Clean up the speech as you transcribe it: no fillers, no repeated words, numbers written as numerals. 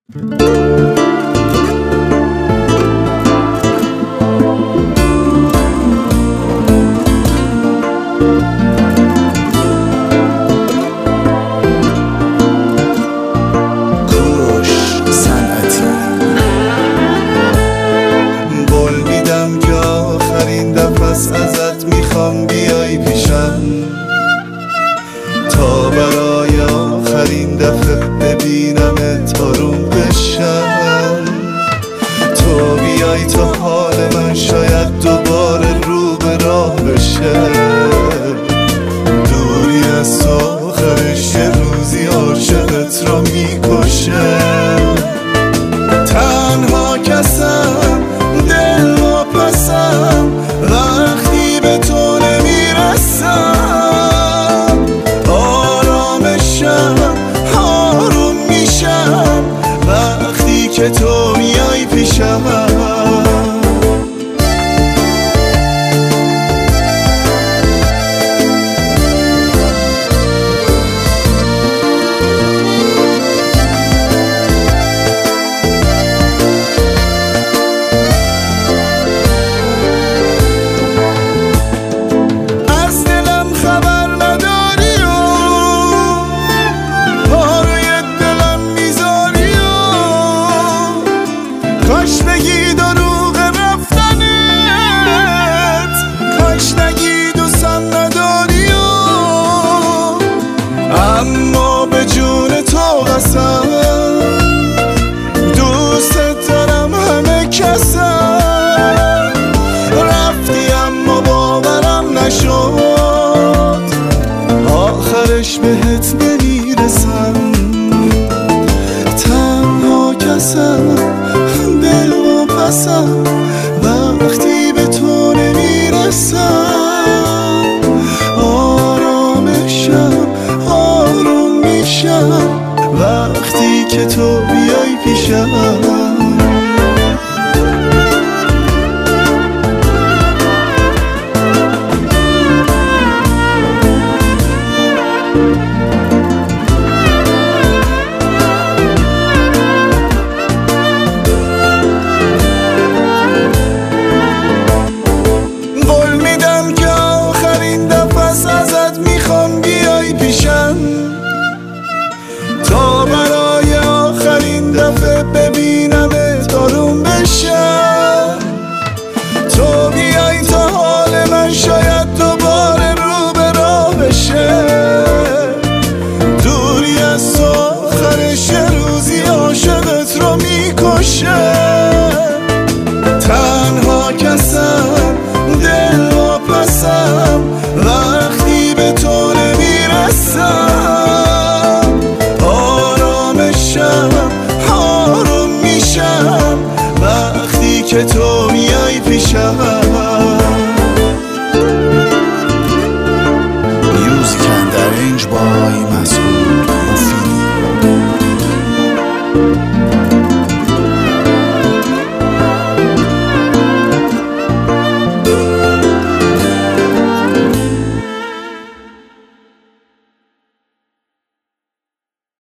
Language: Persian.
ازت میخوام بیای پیشم تا برای آخرین دفعه ببینمت آروم بشم. تو بیای تا حال من شاید دوباره رو به راه بشه. دوری از تو آخرش یه روزی عاشقت رو میکشه. تنها کسم دل و پسم وقتی به تو نمیرسم. آرامشم آروم میشم وقتی که تو میای پیشم. کاش بگی دروغ رفتنت، کاش نگی دوستم نداری. اما به جون تو قسم دوست دارم همه کسم. رفتی اما باورم نشد آخرش بهت نمیرسم. تنها کسم دل و پسم وقتی به تو نمیرسم. آرامشم آروم میشم وقتی که تو بیای پیشم.